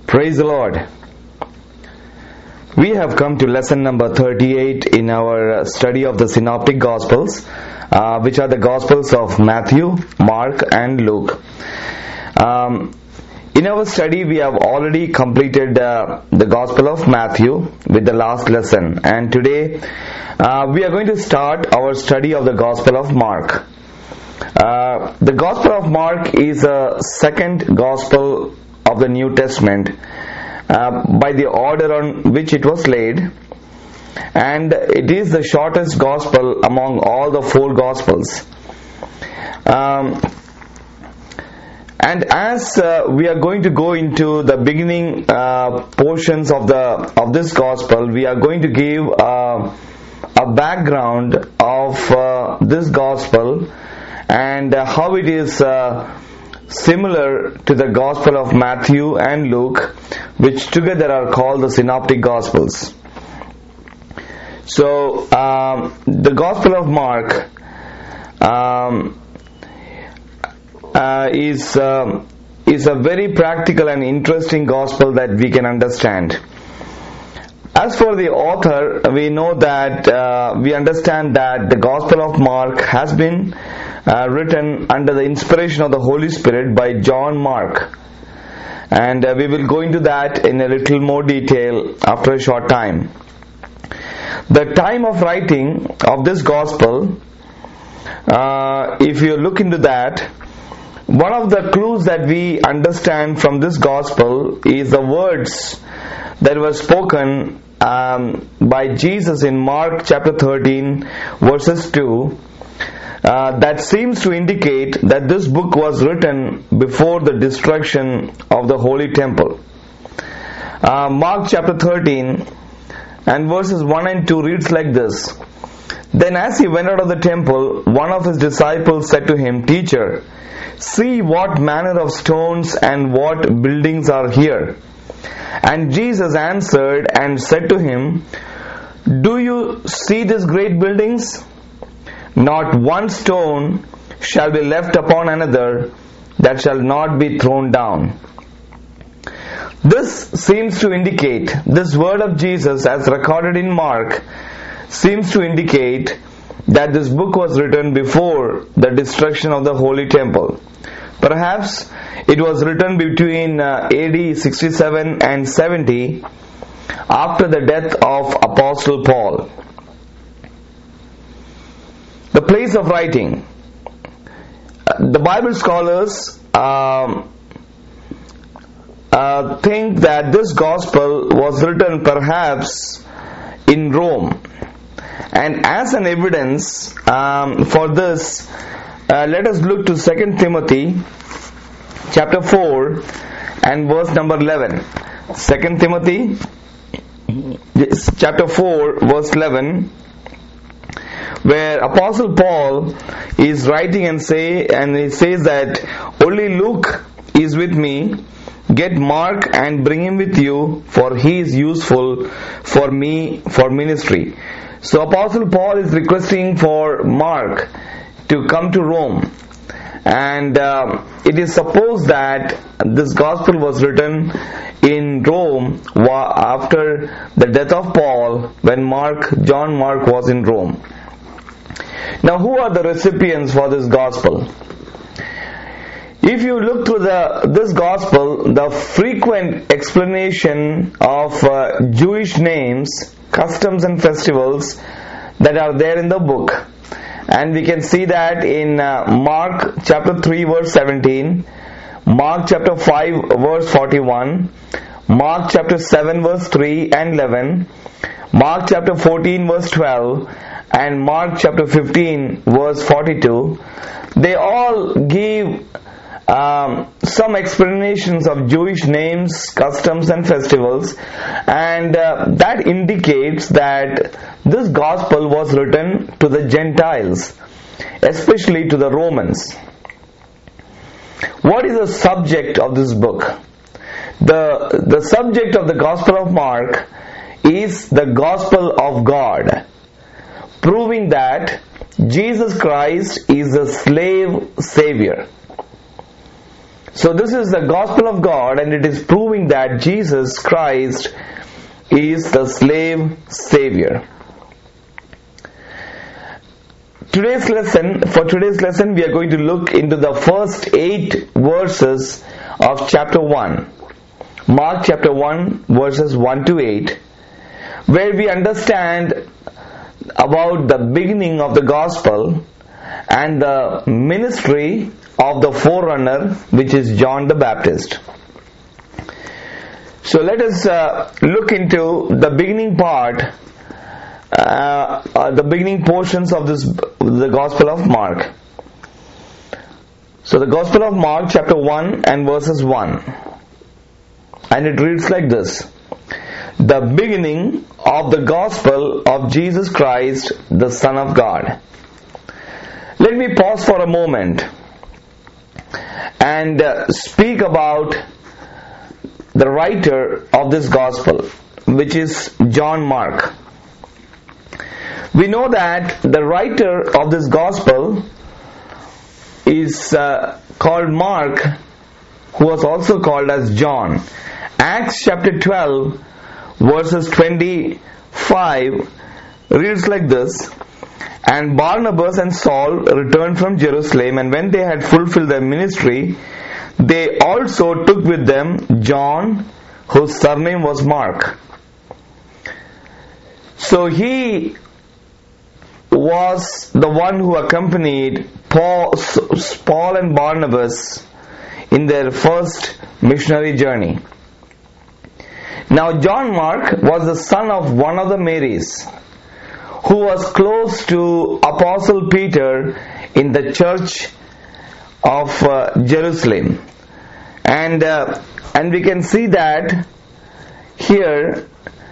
Praise the Lord. We have come to lesson number 38 in our study of the Synoptic Gospels, which are the Gospels of Matthew, Mark and Luke. In our study, we have already completed the Gospel of Matthew with the last lesson, and today we are going to start our study of the Gospel of Mark. The Gospel of Mark is a second Gospel of the New Testament by the order on which it was laid, and it is the shortest Gospel among all the four Gospels. And as we are going to go into the beginning portions of this Gospel, we are going to give a background of this Gospel and how it is similar to the Gospel of Matthew and Luke, which together are called the Synoptic Gospels. So, the Gospel of Mark is a very practical and interesting Gospel that we can understand. As for the author, we know that we understand that the Gospel of Mark has been written under the inspiration of the Holy Spirit by John Mark, and we will go into that in a little more detail after a short time. The time of writing of this Gospel, if you look into that, one of the clues that we understand from this Gospel is the words that were spoken by Jesus in Mark chapter 13 verses 2, that seems to indicate that this book was written before the destruction of the Holy Temple. Mark chapter 13 and verses 1 and 2 reads like this: Then as he went out of the temple, one of his disciples said to him, Teacher, see what manner of stones and what buildings are here. And Jesus answered and said to him, Do you see these great buildings? Not one stone shall be left upon another that shall not be thrown down. This seems to indicate, this word of Jesus as recorded in Mark seems to indicate that this book was written before the destruction of the Holy Temple. Perhaps it was written between AD 67 and 70 after the death of Apostle Paul. The place of writing. The Bible scholars think that this Gospel was written perhaps in Rome. And as an evidence for this, let us look to 2 Timothy chapter 4 and verse number 11. 2 Timothy chapter 4 verse 11, where Apostle Paul is writing and he says that only Luke is with me. Get Mark and bring him with you, for he is useful for me for ministry. So Apostle Paul is requesting for Mark to come to Rome, and it is supposed that this Gospel was written in Rome after the death of Paul, when John Mark was in Rome. Now, who are the recipients for this Gospel? If you look through this Gospel, the frequent explanation of Jewish names, customs and festivals that are there in the book, and we can see that in Mark chapter 3 verse 17, Mark chapter 5 verse 41, Mark chapter 7 verse 3 and 11, Mark chapter 14 verse 12, and Mark chapter 15 verse 42. They all give some explanations of Jewish names, customs and festivals, and that indicates that this Gospel was written to the Gentiles, especially to the Romans. What is the subject of this book? The subject of the Gospel of Mark is the Gospel of God, proving that Jesus Christ is a slave Savior. So this is the gospel of God, and it is proving that Jesus Christ is the slave savior. For today's lesson, we are going to look into the first 8 verses of chapter 1. Mark chapter 1 verses 1 to 8, where we understand about the beginning of the gospel and the ministry of the forerunner, which is John the Baptist. So let us look into the beginning part, the beginning portions of the Gospel of Mark. So the Gospel of Mark chapter 1 and verses 1. And it reads like this: the beginning of the Gospel of Jesus Christ, the Son of God. Let me pause for a moment and speak about the writer of this Gospel, which is John Mark. We know that the writer of this Gospel is called Mark, who was also called as John. Acts chapter 12 verses 25 reads like this: and Barnabas and Saul returned from Jerusalem, and when they had fulfilled their ministry, they also took with them John, whose surname was Mark. So he was the one who accompanied Paul and Barnabas in their first missionary journey. Now John Mark was the son of one of the Marys, who was close to Apostle Peter in the church of Jerusalem. And we can see that here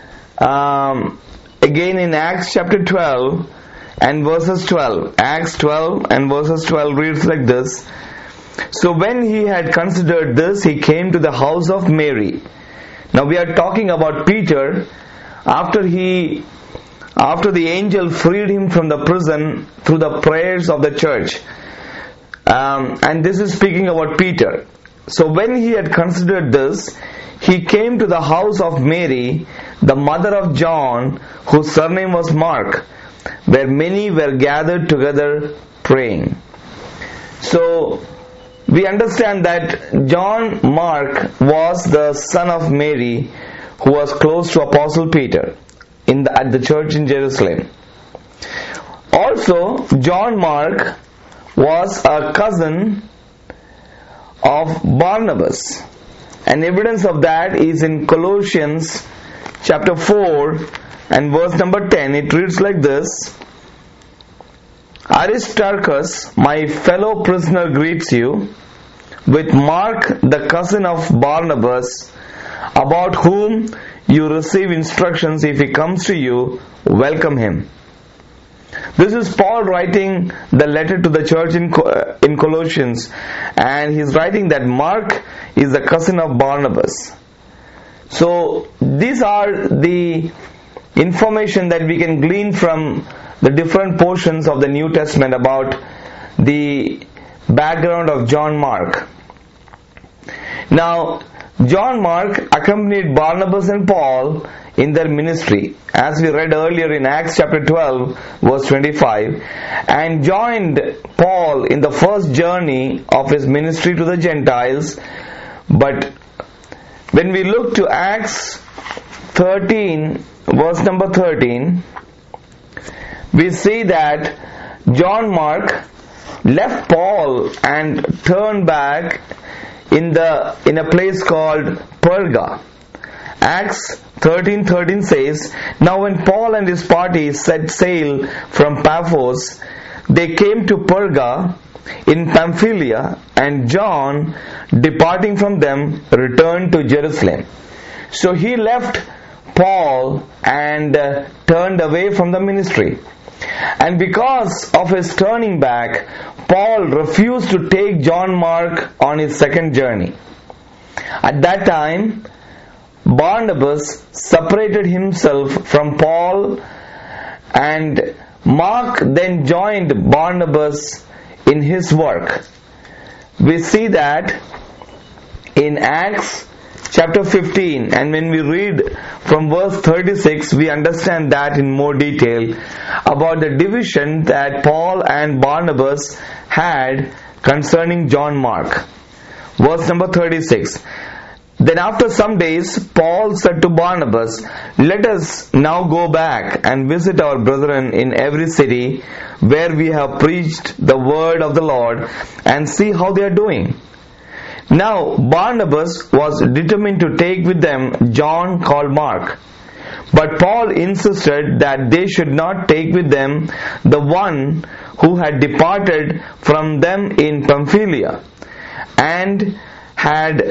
again in Acts chapter 12 and verses 12. Acts 12 and verses 12 reads like this: so when he had considered this, he came to the house of Mary. Now we are talking about Peter after the angel freed him from the prison through the prayers of the church. And this is speaking about Peter. So when he had considered this, he came to the house of Mary, the mother of John, whose surname was Mark, where many were gathered together praying. So we understand that John Mark was the son of Mary, who was close to Apostle Peter at the church in Jerusalem. Also, John Mark was a cousin of Barnabas, and evidence of that is in Colossians chapter 4 and verse number 10. It reads like this: Aristarchus, my fellow prisoner, greets you, with Mark, the cousin of Barnabas, about whom you receive instructions. If he comes to you, welcome him. This is Paul writing the letter to the church in Colossians, and he's writing that Mark is the cousin of Barnabas. So these are the information that we can glean from the different portions of the New Testament about the background of John Mark. Now, John Mark accompanied Barnabas and Paul in their ministry, as we read earlier in Acts chapter 12 verse 25, and joined Paul in the first journey of his ministry to the Gentiles. But when we look to Acts 13 verse number 13, we see that John Mark left Paul and turned back in a place called Perga. Acts 13:13 says, now when Paul and his party set sail from Paphos, they came to Perga in Pamphylia, and John, departing from them, returned to Jerusalem. So he left Paul and turned away from the ministry. And because of his turning back, Paul refused to take John Mark on his second journey. At that time, Barnabas separated himself from Paul, and Mark then joined Barnabas in his work. We see that in Acts chapter 15, and when we read from verse 36, we understand that in more detail about the division that Paul and Barnabas had concerning John Mark. Verse number 36. Then after some days, Paul said to Barnabas, "Let us now go back and visit our brethren in every city where we have preached the word of the Lord, and see how they are doing." Now Barnabas was determined to take with them John called Mark. But Paul insisted that they should not take with them the one who had departed from them in Pamphylia, and had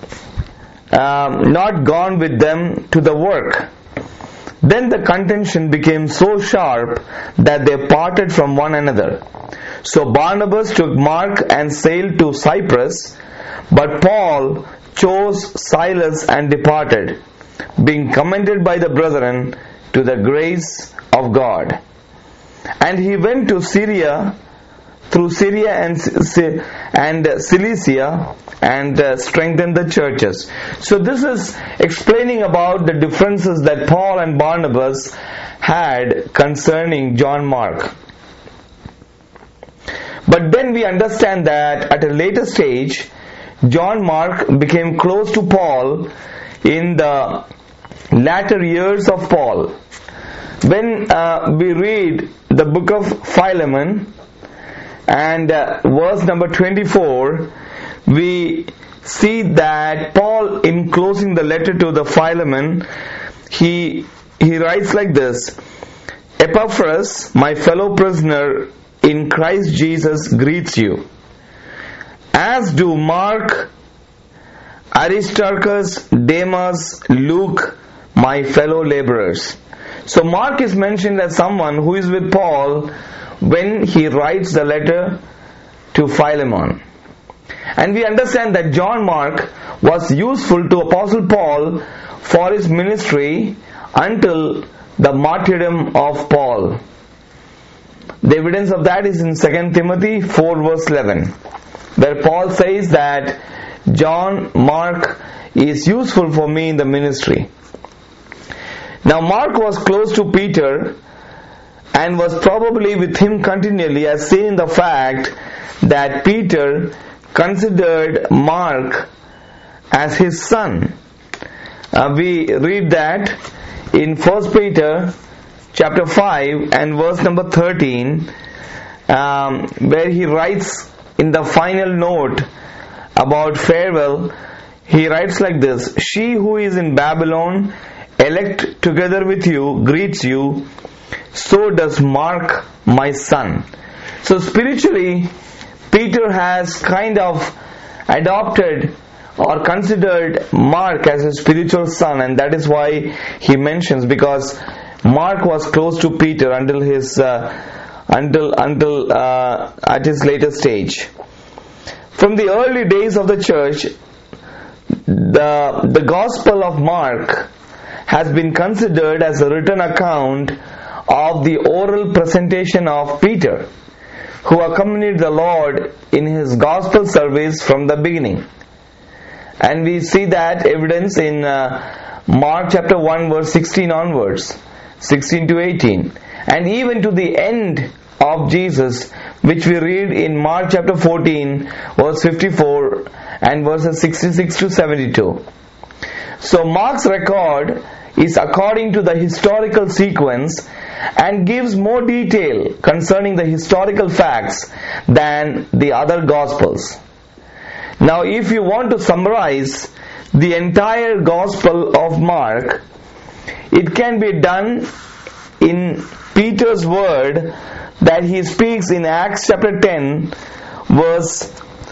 not gone with them to the work. Then the contention became so sharp that they parted from one another. So Barnabas took Mark and sailed to Cyprus, but Paul chose Silas and departed, being commended by the brethren to the grace of God. And he went to Syria, through Syria and Cilicia, and strengthened the churches. So this is explaining about the differences that Paul and Barnabas had concerning John Mark. But then we understand that at a later stage, John Mark became close to Paul in the latter years of Paul. When we read the book of Philemon and verse number 24, we see that Paul, in closing the letter to the Philemon, he writes like this: "Epaphras, my fellow prisoner in Christ Jesus, greets you, as do Mark, Aristarchus, Demas, Luke, my fellow laborers." So Mark is mentioned as someone who is with Paul when he writes the letter to Philemon. And we understand that John Mark was useful to Apostle Paul for his ministry until the martyrdom of Paul. The evidence of that is in 2 Timothy 4 verse 11, where Paul says that John Mark is useful for me in the ministry. Now Mark was close to Peter and was probably with him continually, as seen in the fact that Peter considered Mark as his son. We read that in 1 Peter chapter 5 and verse number 13, where he writes in the final note about farewell, he writes like this: "She who is in Babylon, elect together with you, greets you, so does Mark my son." So spiritually, Peter has kind of adopted or considered Mark as a spiritual son, and that is why he mentions, because Mark was close to Peter until at his later stage. From the early days of the church, the Gospel of Mark has been considered as a written account of the oral presentation of Peter, who accompanied the Lord in his gospel service from the beginning. And we see that evidence in Mark chapter 1 verse 16 onwards, 16 to 18, and even to the end of Jesus, which we read in Mark chapter 14 verse 54 and verses 66 to 72. So Mark's record is according to the historical sequence and gives more detail concerning the historical facts than the other Gospels. Now, if you want to summarize the entire Gospel of Mark, it can be done in Peter's word that he speaks in Acts chapter 10 verse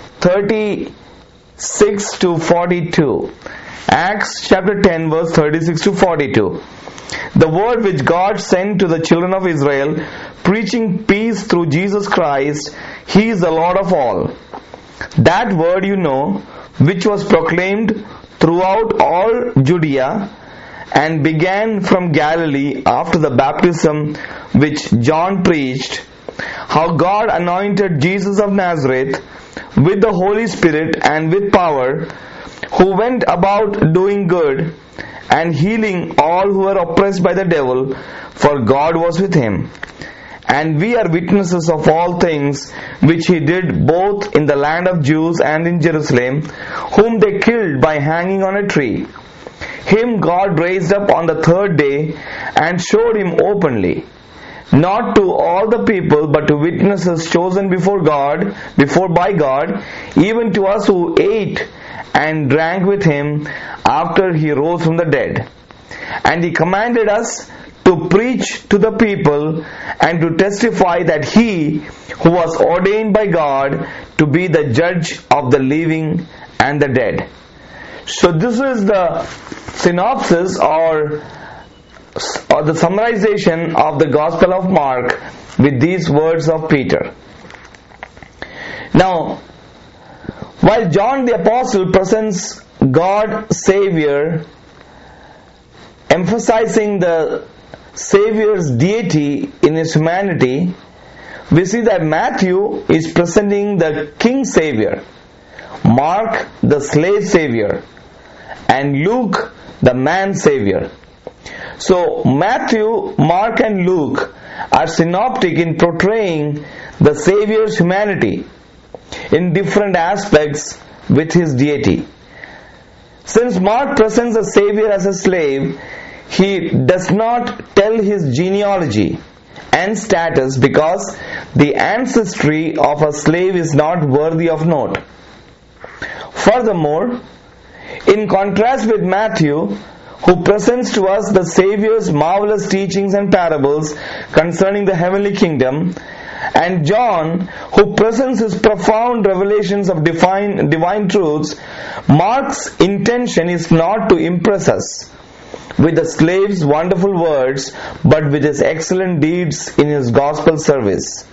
36 to 42. Acts chapter 10 verse 36 to 42. "The word which God sent to the children of Israel, preaching peace through Jesus Christ, He is the Lord of all. That word you know, which was proclaimed throughout all Judea, and began from Galilee after the baptism which John preached, how God anointed Jesus of Nazareth with the Holy Spirit and with power, who went about doing good and healing all who were oppressed by the devil, for God was with him. And we are witnesses of all things which he did both in the land of Jews and in Jerusalem, whom they killed by hanging on a tree. Him God raised up on the third day and showed him openly, not to all the people, but to witnesses chosen by God, even to us who ate and drank with him after he rose from the dead. And he commanded us to preach to the people and to testify that he who was ordained by God to be the judge of the living and the dead. So this is the synopsis or the summarization of the Gospel of Mark with these words of Peter. Now, while John the Apostle presents God Savior, emphasizing the Savior's deity in his humanity, we see that Matthew is presenting the King Savior, Mark the slave Savior, and Luke the man Savior. So Matthew, Mark and Luke are synoptic in portraying the Savior's humanity in different aspects with his deity. Since Mark presents the Savior as a slave, he does not tell his genealogy and status because the ancestry of a slave is not worthy of note. Furthermore, in contrast with Matthew, who presents to us the Savior's marvelous teachings and parables concerning the heavenly kingdom, and John, who presents his profound revelations of divine truths, Mark's intention is not to impress us with the slave's wonderful words, but with his excellent deeds in his gospel service.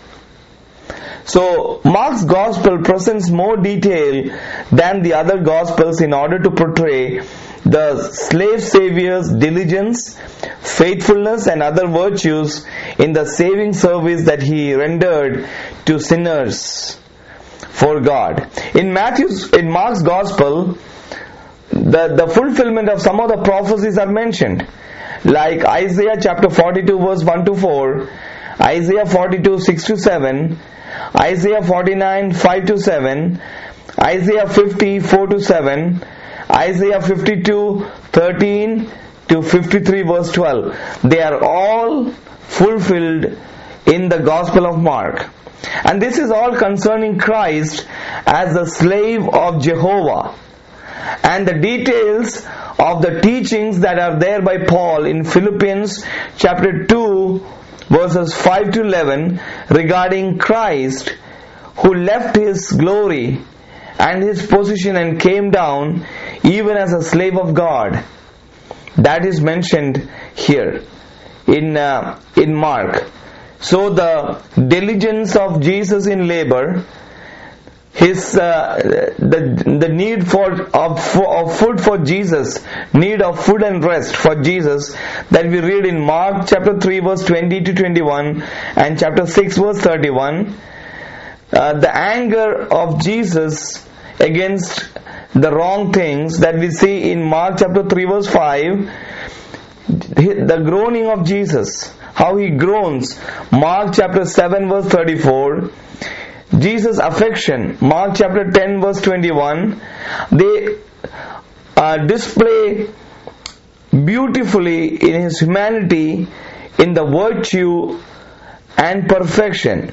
So, Mark's gospel presents more detail than the other gospels in order to portray the slave savior's diligence, faithfulness and other virtues in the saving service that he rendered to sinners for God. In Mark's gospel, the fulfillment of some of the prophecies are mentioned, like Isaiah chapter 42 verse 1 to 4, Isaiah 42 6 to 7, Isaiah 49 5 to 7, Isaiah 50 4 to 7, Isaiah 52 13 to 53 verse 12. They are all fulfilled in the Gospel of Mark. And this is all concerning Christ as the slave of Jehovah. And the details of the teachings that are there by Paul in Philippians chapter 2 verses 5 to 11 regarding Christ, who left his glory and his position and came down even as a slave of God. That is mentioned here in Mark. So the diligence of Jesus in labor, his the need of food for Jesus, need of food and rest for Jesus, that we read in Mark chapter 3 verse 20 to 21 and chapter 6 verse 31. The anger of Jesus against the wrong things that we see in Mark chapter 3 verse 5. The groaning of Jesus, how he groans, Mark chapter 7 verse 34. Jesus' affection, Mark chapter 10 verse 21. They display beautifully in his humanity in the virtue and perfection.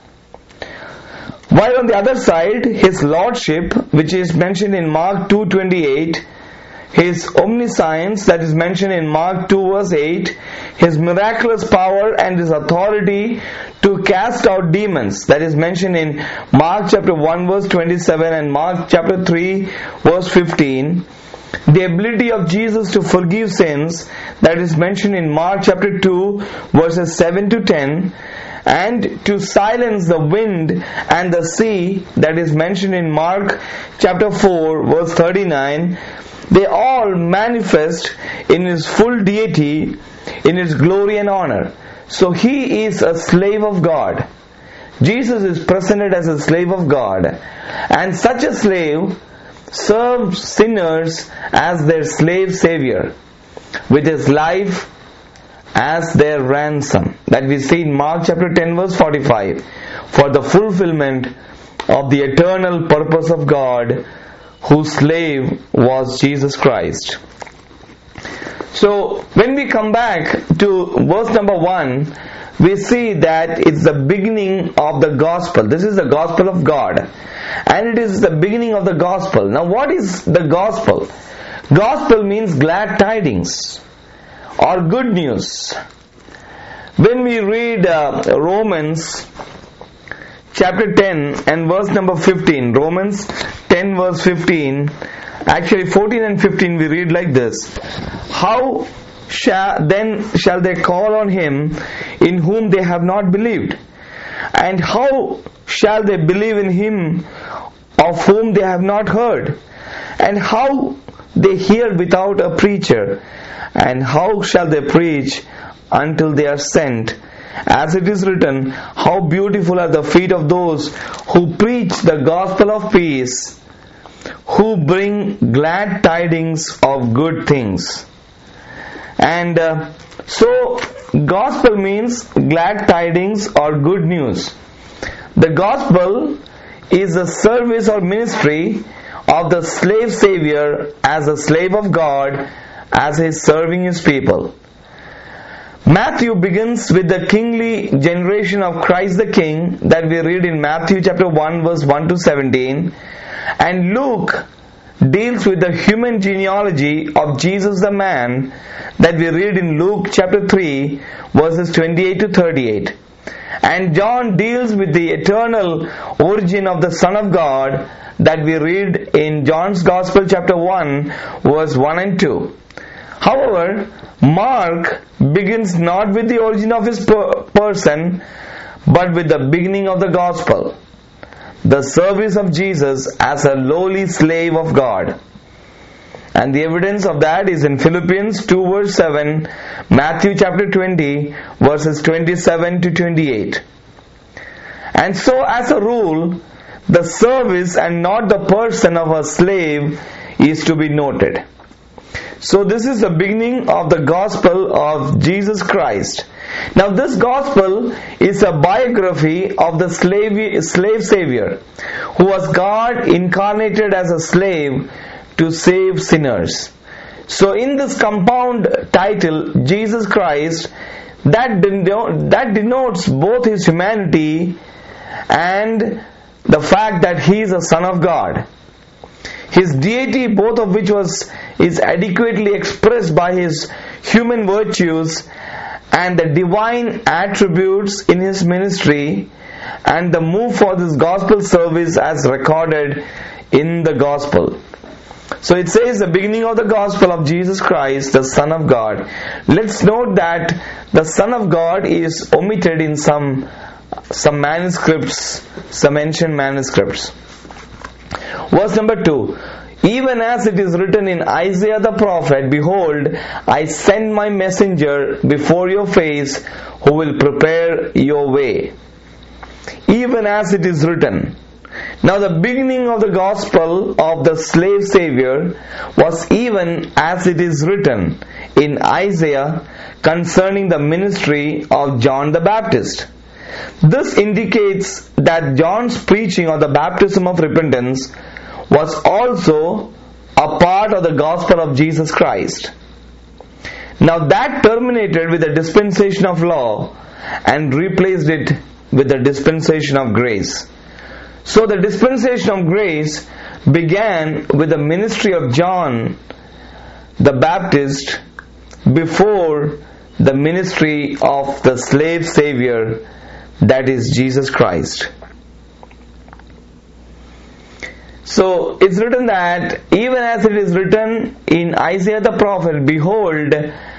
While on the other side, his lordship, which is mentioned in Mark 2:28, his omniscience, that is mentioned in Mark 2 verse 8, his miraculous power and his authority to cast out demons, that is mentioned in Mark chapter 1 verse 27 and Mark chapter 3 verse 15, the ability of Jesus to forgive sins, that is mentioned in Mark chapter 2 verses 7 to 10, and to silence the wind and the sea, that is mentioned in Mark chapter 4 verse 39, they all manifest in his full deity, in his glory and honor. So he is a slave of God. Jesus is presented as a slave of God, and such a slave served sinners as their slave savior, with his life as their ransom. That we see in Mark chapter 10 verse 45. For the fulfillment of the eternal purpose of God, whose slave was Jesus Christ. So when we come back to verse number 1, we see that it's the beginning of the gospel. This is the gospel of God, and it is the beginning of the gospel. Now what is the gospel? Gospel means glad tidings or good news. When we read Romans chapter 10 and verse number 15, Romans 10 verse 15, actually 14 and 15, we read like this: How shall they call on him in whom they have not believed? And how shall they believe in him of whom they have not heard? And how they hear without a preacher? And how shall they preach until they are sent? As it is written, how beautiful are the feet of those who preach the gospel of peace, who bring glad tidings of good things. And so gospel means glad tidings or good news. The gospel is a service or ministry of the slave savior as a slave of God, as he is serving his people. Matthew begins with the kingly generation of Christ the King that we read in Matthew chapter 1 verse 1 to 17, and Luke deals with the human genealogy of Jesus the man that we read in Luke chapter 3 verses 28 to 38, and John deals with the eternal origin of the Son of God that we read in John's Gospel chapter 1 verse 1 and 2. However, Mark begins not with the origin of his person, but with the beginning of the gospel, the service of Jesus as a lowly slave of God. And the evidence of that is in Philippians 2 verse 7, Matthew chapter 20 verses 27 to 28. And so as a rule, the service and not the person of a slave is to be noted. So this is the beginning of the gospel of Jesus Christ. Now this gospel is a biography of the slave savior who was God incarnated as a slave to save sinners. So in this compound title, Jesus Christ, that denotes both his humanity and the fact that he is a son of God. His deity, both of which is adequately expressed by his human virtues and the divine attributes in his ministry, and the move for this gospel service as recorded in the gospel. So it says the beginning of the gospel of Jesus Christ, the Son of God. Let's note that the Son of God is omitted in some manuscripts, some ancient manuscripts. Verse number 2. Even as it is written in Isaiah the prophet, Behold, I send my messenger before your face, who will prepare your way. Even as it is written. Now the beginning of the gospel of the slave savior was even as it is written in Isaiah concerning the ministry of John the Baptist. This indicates that John's preaching of the baptism of repentance was also a part of the gospel of Jesus Christ. Now that terminated with the dispensation of law and replaced it with the dispensation of grace. So the dispensation of grace began with the ministry of John the Baptist before the ministry of the slave savior, that is Jesus Christ. So it's written that even as it is written in Isaiah the prophet, Behold,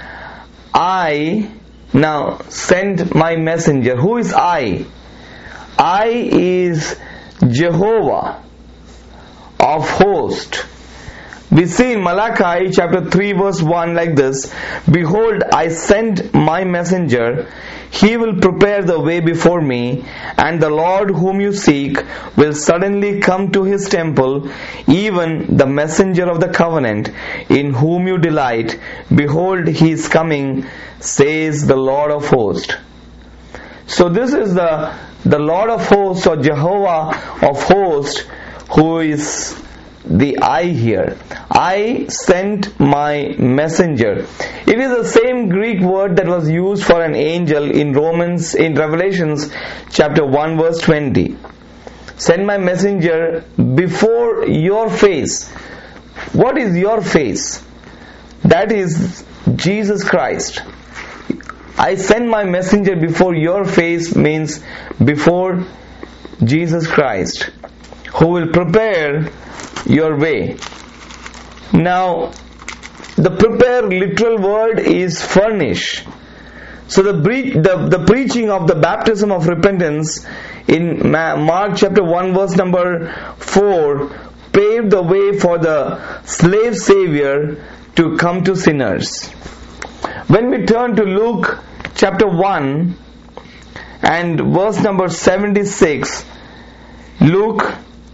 I now send my messenger. Who is I? I is Jehovah of hosts. We see in Malachi chapter 3 verse 1 like this: Behold, I send my messenger, he will prepare the way before me, and the Lord whom you seek will suddenly come to his temple, even the messenger of the covenant, in whom you delight. Behold, he is coming, says the Lord of hosts. So this is the Lord of hosts, or Jehovah of hosts, who is the I here. I sent my messenger. It is the same Greek word that was used for an angel in Revelations chapter 1 verse 20. Send my messenger before your face. What is your face? That is Jesus Christ. I send my messenger before your face means before Jesus Christ, who will prepare your way. Now, the prepare literal word is furnish. So the preaching of the baptism of repentance in Mark chapter 1 verse number 4 paved the way for the slave savior to come to sinners. When we turn to Luke chapter 1 and verse number 76, Luke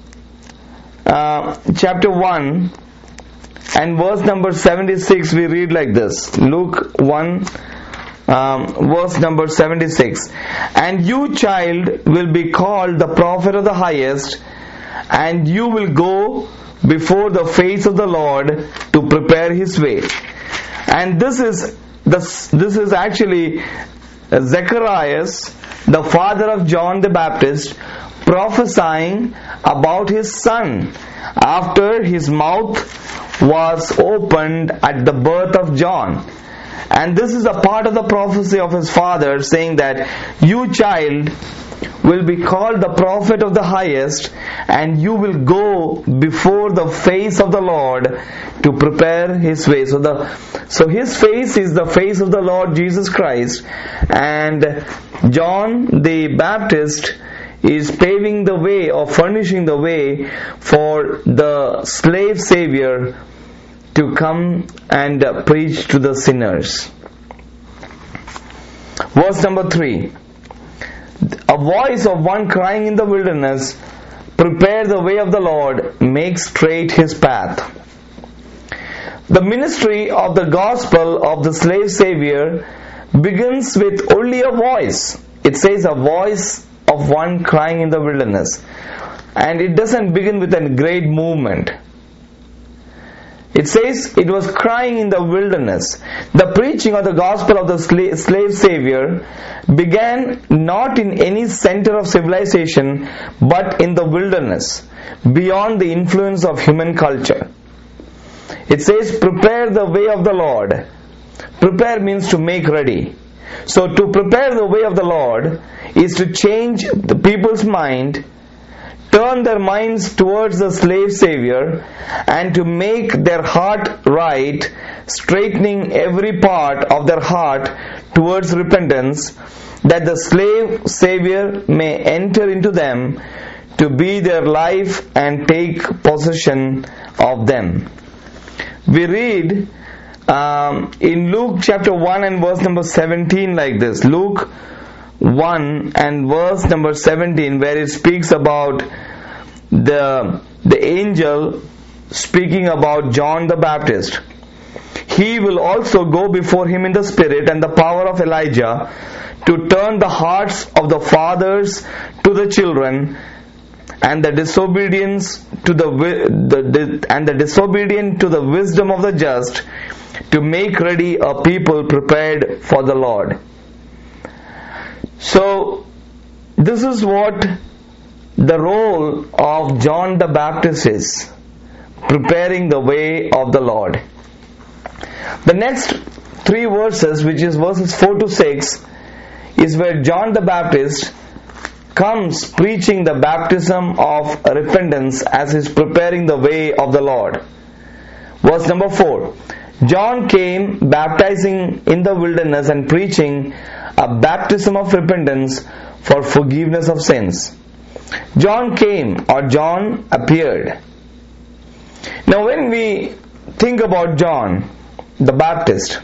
chapter 1 and verse number 76, we read like this. Luke 1 verse number 76. And you, child, will be called the prophet of the highest, and you will go before the face of the Lord to prepare his way. And this is actually Zacharias, the father of John the Baptist, prophesying about his son after his mouth was opened at the birth of John. And this is a part of the prophecy of his father, saying that you, child, will be called the prophet of the highest, and you will go before the face of the Lord to prepare his way. So his face is the face of the Lord Jesus Christ, and John the Baptist is paving the way or furnishing the way for the slave savior to come and preach to the sinners. Verse number 3. A voice of one crying in the wilderness, prepare the way of the Lord, make straight his path. The ministry of the gospel of the slave savior begins with only a voice. It says a voice of one crying in the wilderness, and it doesn't begin with a great movement. It says it was crying in the wilderness. The preaching of the gospel of the slave savior began not in any center of civilization, but in the wilderness, beyond the influence of human culture. It says, prepare the way of the Lord. Prepare means to make ready. So to prepare the way of the Lord is to change the people's mind, turn their minds towards the slave savior, and to make their heart right, straightening every part of their heart towards repentance, that the slave savior may enter into them to be their life and take possession of them. We read in Luke chapter 1 and verse number 17 like this. Luke 1 and verse number 17, where it speaks about the angel speaking about John the Baptist. He will also go before him in the spirit and the power of Elijah, to turn the hearts of the fathers to the children, and the disobedient to the wisdom of the just, to make ready a people prepared for the Lord. So this is what the role of John the Baptist is, preparing the way of the Lord. The next 3 verses, which is verses 4 to 6, is where John the Baptist comes preaching the baptism of repentance as he is preparing the way of the Lord. Verse number 4. John came baptizing in the wilderness and preaching a baptism of repentance for forgiveness of sins. John came, or John appeared. Now when we think about John the Baptist.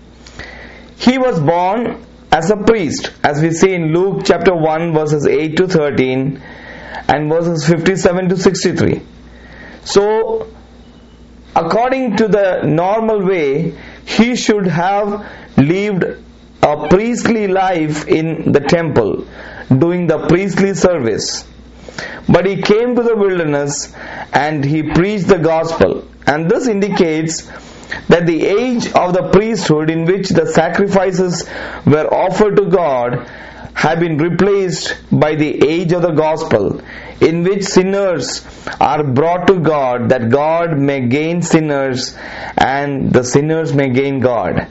He was born as a priest, as we see in Luke chapter 1 verses 8 to 13 and verses 57 to 63. So, according to the normal way, he should have lived a priestly life in the temple, doing the priestly service. But he came to the wilderness and he preached the gospel. And this indicates that the age of the priesthood in which the sacrifices were offered to God have been replaced by the age of the gospel, in which sinners are brought to God, that God may gain sinners and the sinners may gain God.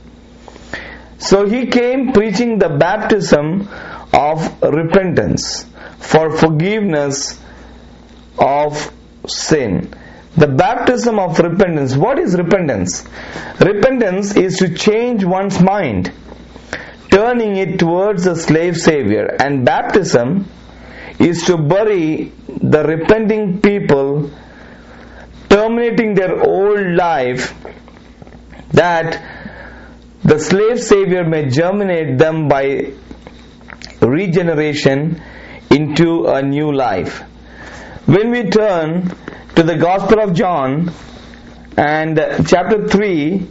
So he came preaching the baptism of repentance for forgiveness of sin. The baptism of repentance. What is repentance? Repentance is to change one's mind, turning it towards the slave savior. And baptism is to bury the repenting people, terminating their old life, that the slave savior may germinate them by regeneration into a new life. When we turn to the Gospel of John and chapter 3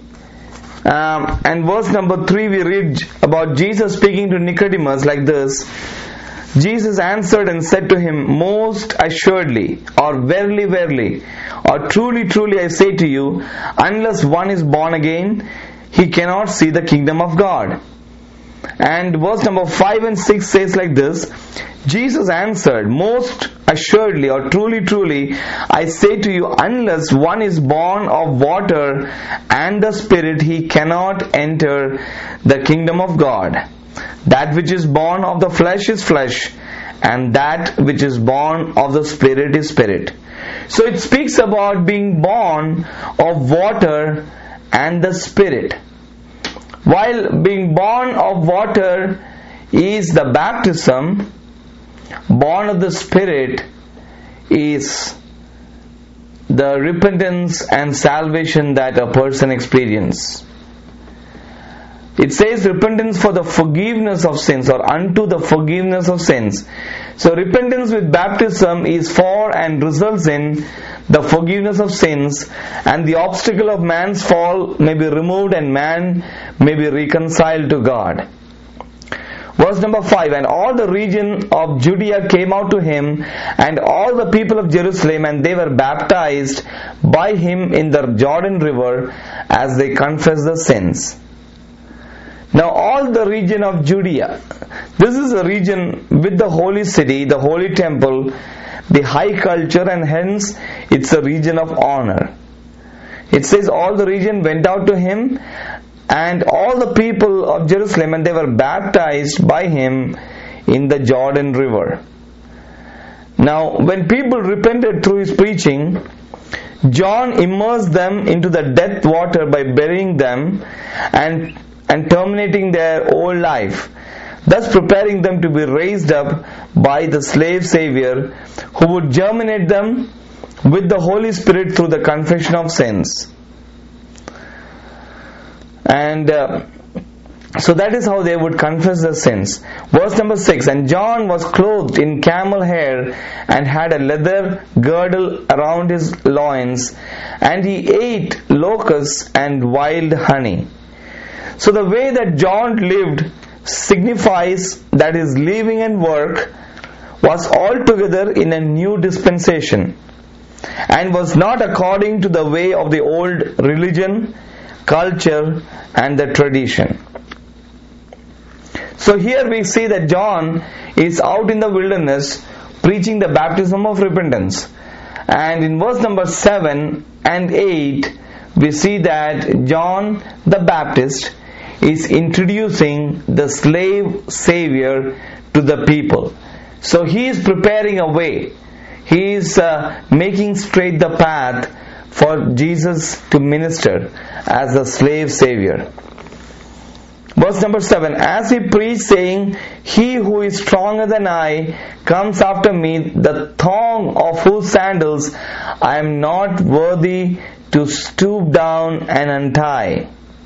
and verse number 3, we read about Jesus speaking to Nicodemus like this. Jesus answered and said to him, most assuredly, or verily, verily, or truly, truly I say to you, unless one is born again, he cannot see the kingdom of God. And verse number 5 and 6 says like this. Jesus answered, most assuredly, or truly, truly, I say to you, unless one is born of water and the Spirit, he cannot enter the kingdom of God. That which is born of the flesh is flesh, and that which is born of the Spirit is spirit. So it speaks about being born of water and the Spirit. While being born of water is the baptism, born of the Spirit is the repentance and salvation that a person experiences. It says repentance for the forgiveness of sins, or unto the forgiveness of sins. So repentance with baptism is for and results in the forgiveness of sins, and the obstacle of man's fall may be removed and man may be reconciled to God. Verse number 5, and all the region of Judea came out to him, and all the people of Jerusalem, and they were baptized by him in the Jordan River, as they confessed their sins. Now all the region of Judea, this is a region with the holy city, the holy temple, the high culture, and hence it's a region of honor. It says all the region went out to him, and all the people of Jerusalem, and they were baptized by him in the Jordan River. Now when people repented through his preaching, John immersed them into the death water by burying them and terminating their old life, thus preparing them to be raised up by the slave savior, who would germinate them with the Holy Spirit through the confession of sins. And so that is how they would confess their sins. Verse number 6, and John was clothed in camel hair and had a leather girdle around his loins, and he ate locusts and wild honey. So the way that John lived signifies that his living and work was altogether in a new dispensation, and was not according to the way of the old religion, culture, and the tradition. So here we see that John is out in the wilderness preaching the baptism of repentance. And in verse number 7 and 8, we see that John the Baptist is introducing the slave savior to the people. So he is preparing a way. He is making straight the path for Jesus to minister as the slave savior. Verse number 7, as he preached, saying, he who is stronger than I comes after me, the thong of whose sandals I am not worthy to stoop down and untie.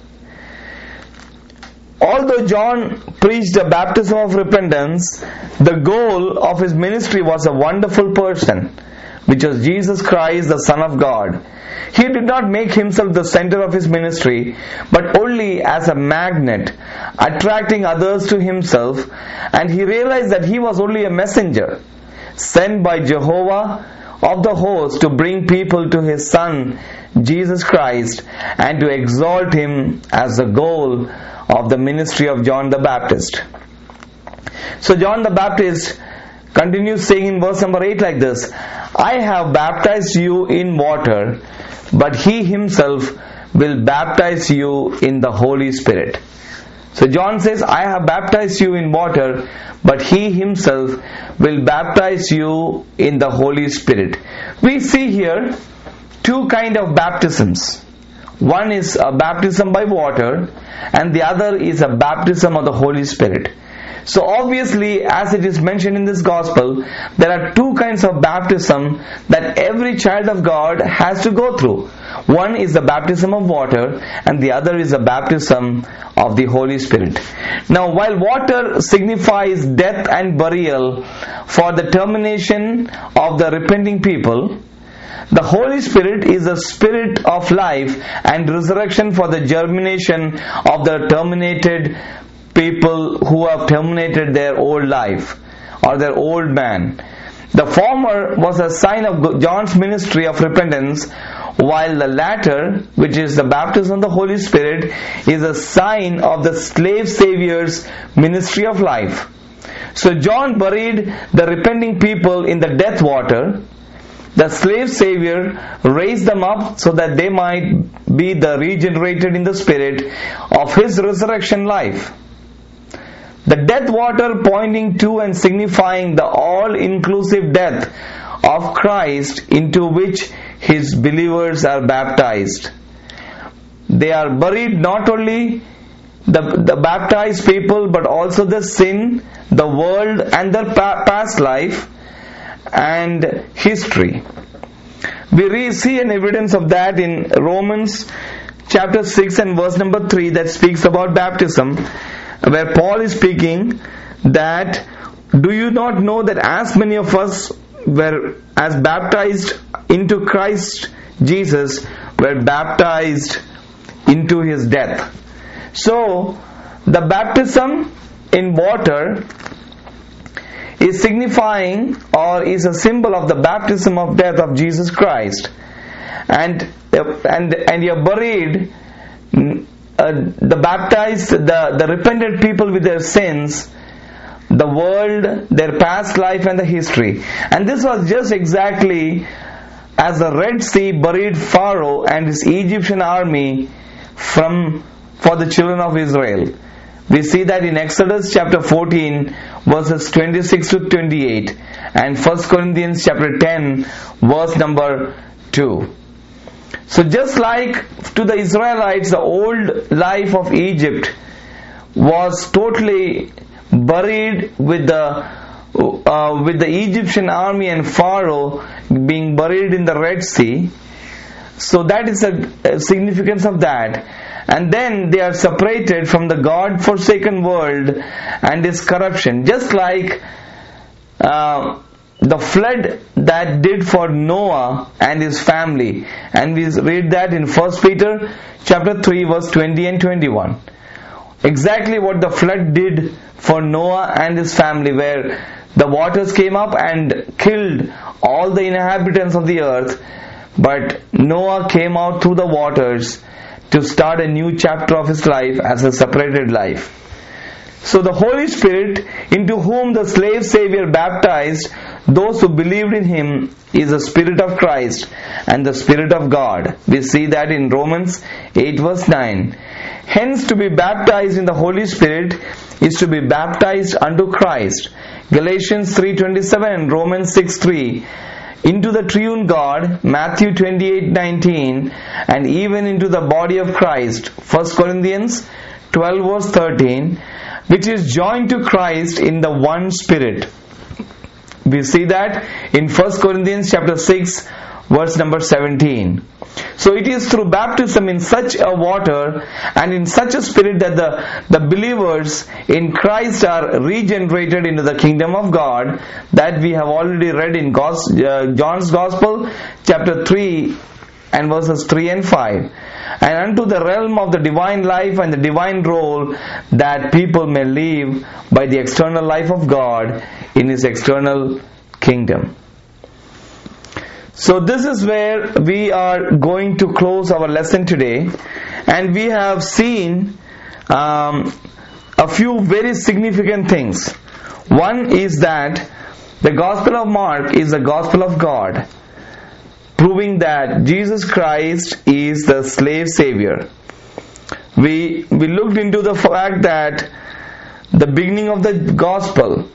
Although John preached a baptism of repentance, the goal of his ministry was a wonderful person, which was Jesus Christ, the Son of God. He did not make himself the center of his ministry, but only as a magnet, attracting others to himself, and he realized that he was only a messenger, sent by Jehovah of the host to bring people to his Son, Jesus Christ, and to exalt him as the goal of the ministry of John the Baptist. So John the Baptist continues saying in verse number 8 like this: I have baptized you in water, but he himself will baptize you in the Holy Spirit. So John says, I have baptized you in water, but he himself will baptize you in the Holy Spirit. We see here two kinds of baptisms. One is a baptism by water, and the other is a baptism of the Holy Spirit. So obviously, as it is mentioned in this gospel, there are two kinds of baptism that every child of God has to go through. One is the baptism of water, and the other is the baptism of the Holy Spirit. Now, while water signifies death and burial for the termination of the repenting people, the Holy Spirit is the spirit of life and resurrection for the germination of the terminated people who have terminated their old life or their old man. The former was a sign of John's ministry of repentance, while the latter, which is the baptism of the Holy Spirit, is a sign of the slave Savior's ministry of life. So John buried the repenting people in the death water. The slave Savior raised them up so that they might be the regenerated in the spirit of his resurrection life. The death water pointing to and signifying the all-inclusive death of Christ into which his believers are baptized. They are buried, not only the baptized people, but also the sin, the world, and their past life and history. We see an evidence of that in Romans chapter 6 and verse number 3 that speaks about baptism, where Paul is speaking that, do you not know that as many of us were as baptized into Christ Jesus were baptized into his death? So the baptism in water is signifying or is a symbol of the baptism of death of Jesus Christ, and you're buried, the baptized, the repentant people with their sins, the world, their past life and the history. And this was just exactly as the Red Sea buried Pharaoh and his Egyptian army for the children of Israel. We see that in Exodus chapter 14 verses 26 to 28 and 1 Corinthians chapter 10 verse number 2. So just like to the Israelites, the old life of Egypt was totally buried with the Egyptian army and Pharaoh being buried in the Red Sea. So that is a significance of that. And then they are separated from the God-forsaken world and its corruption. Just like the flood that did for Noah and his family. And we read that in 1 Peter chapter 3 verse 20 and 21. Exactly what the flood did for Noah and his family, where the waters came up and killed all the inhabitants of the earth. But Noah came out through the waters to start a new chapter of his life as a separated life. So the Holy Spirit, into whom the slave Savior baptized those who believed in him, is the Spirit of Christ and the Spirit of God. We see that in Romans 8 verse 9. Hence, to be baptized in the Holy Spirit is to be baptized unto Christ. Galatians 3:27 and Romans 6:3. Into the triune God, Matthew 28:19, and even into the body of Christ, 1 Corinthians 12 verse 13, which is joined to Christ in the one Spirit. We see that in 1 Corinthians chapter 6 verse number 17. So it is through baptism in such a water and in such a spirit that the believers in Christ are regenerated into the kingdom of God, that we have already read in John's Gospel chapter 3 and verses 3 and 5. And unto the realm of the divine life and the divine role, that people may live by the external life of God in His external kingdom. So this is where we are going to close our lesson today, and we have seen a few very significant things. One is that the Gospel of Mark is the Gospel of God, proving that Jesus Christ is the slave Savior. We looked into the fact that the beginning of the Gospel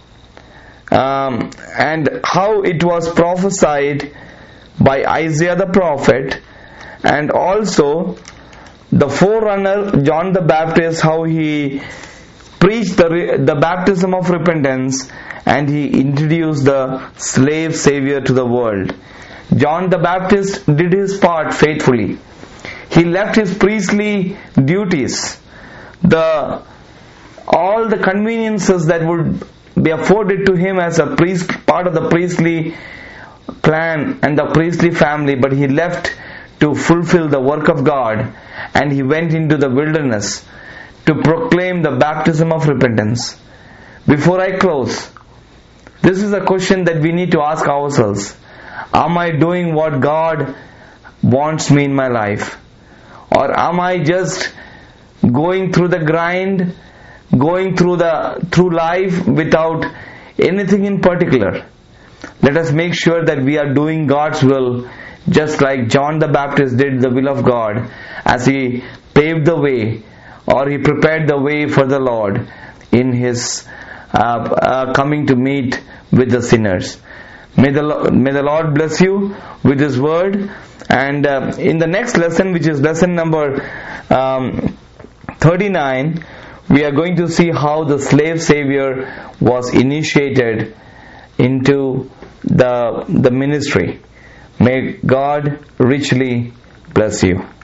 and how it was prophesied by Isaiah the prophet, and also the forerunner John the Baptist, how he preached the baptism of repentance and he introduced the slave Savior to the world. John the Baptist did his part faithfully. He left his priestly duties, all the conveniences that would be afforded to him as a priest, part of the priestly plan and the priestly family, but he left to fulfill the work of God, and he went into the wilderness to proclaim the baptism of repentance. Before I close, this is a question that we need to ask ourselves. Am I doing what God wants me in my life? Or am I just going through the grind, going through life without anything in particular? Let us make sure that we are doing God's will, just like John the Baptist did the will of God, as he paved the way, or he prepared the way for the Lord in his coming to meet with the sinners. May the Lord bless you with His word. And in the next lesson, which is lesson number 39, we are going to see how the slave Savior was initiated into the ministry. May God richly bless you.